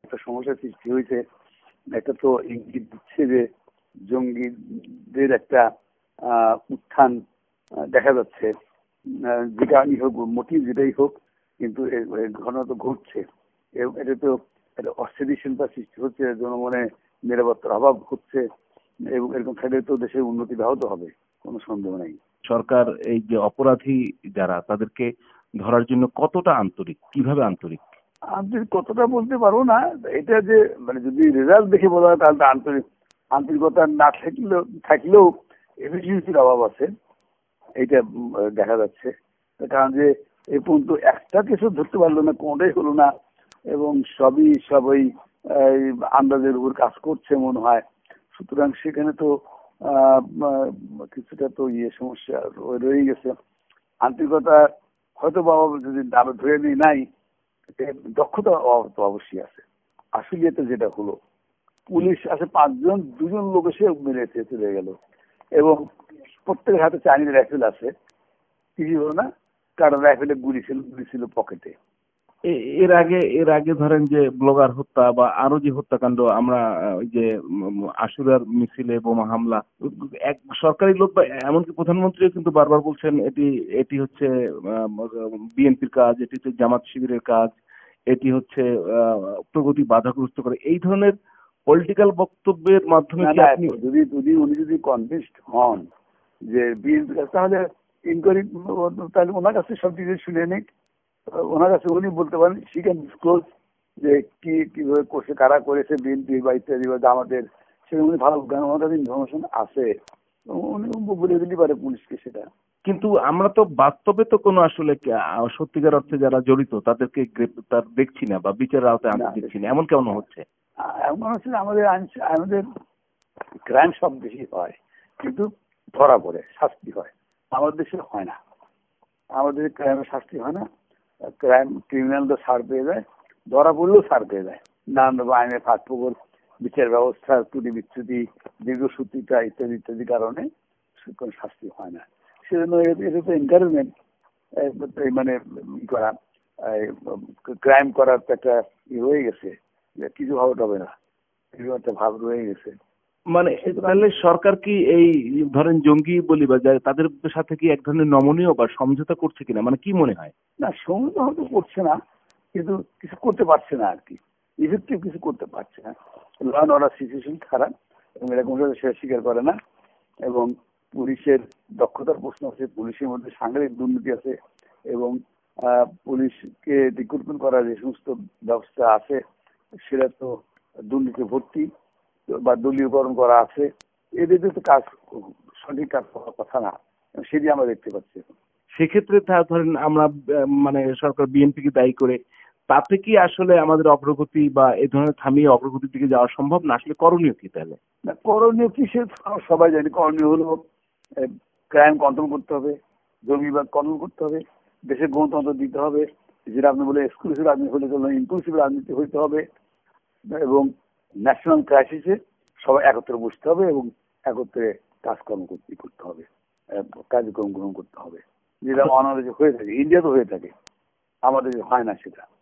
একটা সমস্যা সৃষ্টি হয়েছে। একটা তো ইঙ্গিত দিচ্ছে যে জঙ্গিদের একটা উত্থান দেখা যাচ্ছে, যেটা হোক, মোটিভ যেটাই হোক, কিন্তু ঘটনা তো ঘটছে। এটা তো একটা অস্থিতিশীলতা সৃষ্টি হচ্ছে, জনমনে নিরাপত্তার অভাব হচ্ছে, এবং এরকম থাকলে তো দেশের উন্নতি ব্যাহত হবে, কোনো সন্দেহ নাই। সরকার এই যে অপরাধী যারা তাদেরকে ধরার জন্য কতটা আন্তরিক, কিভাবে আন্তরিক? আন্তরিক কতটা বলতে পারবো না। এটা যে মানে যদি রেজাল্ট দেখে বলা হয় তাহলে আন্তরিকতা না থাকলেও এফিসিয়েন্সির অভাব আছে, এইটা দেখা যাচ্ছে। কারণ যে এ পর্যন্ত একটা কিছু ধরতে পারলো না, কোনটাই হলো না, এবং সবই আন্দাজের উপর কাজ করছে মনে হয়। সুতরাং সেখানে তো কিছুটা তো সমস্যা রয়ে গেছে। আন্তরিকতা হয়তো বাবা যদি ধরে নিই নাই, দক্ষতা তো অবশ্যই আছে। আসলে এতে যেটা হলো, পুলিশ আছে 5 জন, 2 জন লোক এসে মেরেছে চলে গেল, এবং প্রত্যেকের হাতে চাইনিজ রাইফেল আছে। কিছু হলো না, কারণ রাইফেলে গুলি ছিল পকেটে। এর আগে ধরেন যে ব্লগার হত্যা বা আরো যে হত্যাকাণ্ড আমরা ওই যে আশুরার মিছিলে বোমা হামলা, এক সরকারি লোক বা এমনকি প্রধানমন্ত্রীও কিন্তু বারবার বলছেন এটি এটি হচ্ছে বিএনপির কাজ, এটি হচ্ছে জামাত শিবিরের কাজ, এটি হচ্ছে প্রগতি বাধাগ্রস্ত করে। এই ধরনের পলিটিক্যাল বক্তব্যের মাধ্যমে কি আপনি উনি যদি কনভিন্সড হন যে বিএনপির কাছে, তাহলে ইনকোয়ারি, তাহলে ওনার কাছে সব ডিটেলস শুনে নিক। ওনার কাছে উনি বলতে পারেন, সি ক্যান ডিসক্লোজ যে কিভাবে করছে, কারা করেছে, বিএনপি বা ইত্যাদি বা আমাদের, সেটা উনি ভালো জ্ঞান, ওনার কাছে ইনফরমেশন আছে, উনি বলে দিতে পারে পুলিশকে সেটা। কিন্তু আমরা তো বাস্তবে তো কোনো আসলে সত্যিকার অর্থে যারা জড়িত তাদেরকে গ্রেপ্তার দেখছি না বা বিচারের আওতায় আনতে দেখছি না, এমন কেমন হচ্ছে? এমন হচ্ছে আমাদের ক্রাইম সব বেশি হয়, কিন্তু ধরা পড়ে শাস্তি হয়। আমাদের দেশে হয় না, আমাদের ক্রাইমের শাস্তি হয় না। ক্রিমিনাল তো ছাড় পেয়ে যায়, ধরা পড়লেও ছাড় পেয়ে যায়, নানান আইনের ফাঁকফোকর, বিচার ব্যবস্থার ত্রুটি বিচ্যুতি, দীর্ঘসূত্রিতা ইত্যাদি ইত্যাদি কারণে কোনো শাস্তি হয় না। সেজন্য এটা তো এনকারেজমেন্ট, মানে করা, ক্রাইম করার একটা রয়ে গেছে, কিছু হবে না, কিছু একটা ভাব রয়ে গেছে। মানে তাহলে সরকার কি এই ধরেন জঙ্গি বলি বা তাদের সাথে কি এক ধরনের নমনীয় বা সমঝোতা করছে কিনা, মানে কি মনে হয়? না, সমঝোতা হয়তো করছে না, কিন্তু কিছু করতে পারছে না আর কি, ইফেক্টিভ কিছু করতে পারছে না। ল অ্যান্ড অর্ডার সিচুয়েশন খারাপ, এবং এরকম সেটা স্বীকার করে না। এবং পুলিশের দক্ষতার প্রশ্ন আছে, পুলিশের মধ্যে সাংঘাতিক দুর্নীতি আছে, এবং পুলিশকে রিক্রুটমেন্ট করার যে সমস্ত ব্যবস্থা আছে সেটা তো দুর্নীতি ভর্তি, বা দলীয়করণ করা আছে। এদের তো কাজ সঠিক কাজ করার কথা না, সেটি আমরা দেখতে পাচ্ছি এখন। সেক্ষেত্রে ধরেন আমরা মানে সরকার বিএনপি কে দায়ী করে, তাতে কি আসলে আমাদের অগ্রগতি বা এই ধরনের থামিয়ে অগ্রগতির দিকে যাওয়া সম্ভব না? আসলে করণীয় কি তাহলে? না, করণীয় কি সে সবাই জানি। করণীয় হলো ক্রাইম কন্ট্রোল করতে হবে, জঙ্গিবাদ কন্ট্রোল করতে হবে, দেশে গণতন্ত্র দিতে হবে, যেটা আপনি বলে এক্সক্লুসিভ রাজনীতি হলে চলবে, ইনক্লুসিভ রাজনীতি হইতে হবে, এবং ন্যাশনাল ক্রাইসিসে সবাই একত্রে বসতে হবে, এবং একত্রে কাজকর্ম করতে হবে, কার্যক্রম গ্রহণ করতে হবে, যেটা অনারে হয়ে থাকে, ইন্ডিয়া তো হয়ে থাকে, আমাদের হয় না সেটা।